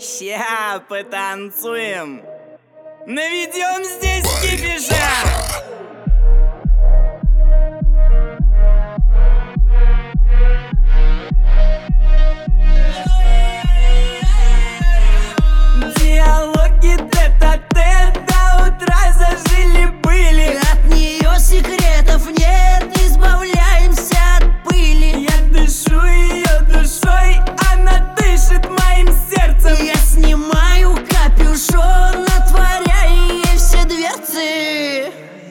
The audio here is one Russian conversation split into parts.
Ща потанцуем, наведем здесь кипиша. Диалоги тет-а-тет до утра зажили-были. От нее секретов нет, избавляемся от пыли. Я дышу ее душой, она дышит моим сердцем. Я снимаю капюшон, отворяя ей все дверцы.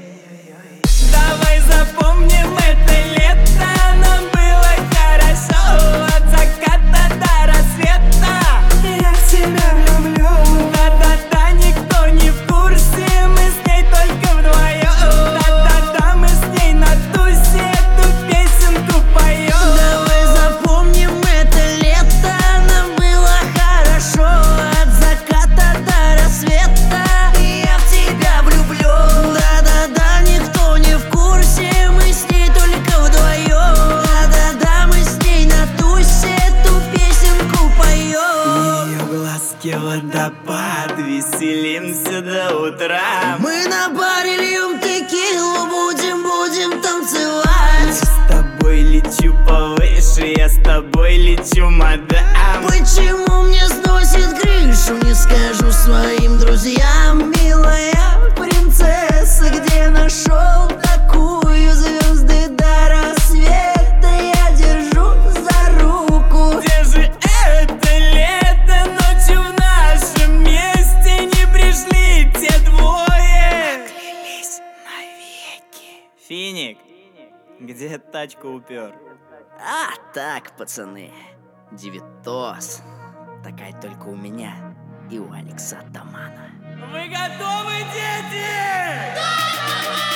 Давай запомним это лето, нам было хорошо. От заката до рассвета я в тебя люблю. Да-да-да, никто не в курсе, мы с ней только вдвоем. Да-да-да, мы с ней на тусе эту песенку поем. Давай запомним это лето, нам было хорошо. От заката до рассвета я в тебя влюблю. Да-да-да, никто не в курсе, мы с ней только вдвоем. Да-да-да, мы с ней на тусе эту песенку поем. Ее глазки водопад, веселимся до утра. Мы на баре льем текилу, будем танцевать. С тобой лечу повыше, я с тобой лечу, мадам. Почему мне сносит крышу, не скажу своим друзьям. Милая принцесса, где нашел такую? Звезды до рассвета я держу за руку. Где же это лето, ночью в нашем месте не пришли те двое. Поклялись навеки. Финик, где тачку упер? А так, пацаны, девятос. Такая только у меня и у Алекса Атамана. Вы готовы, дети?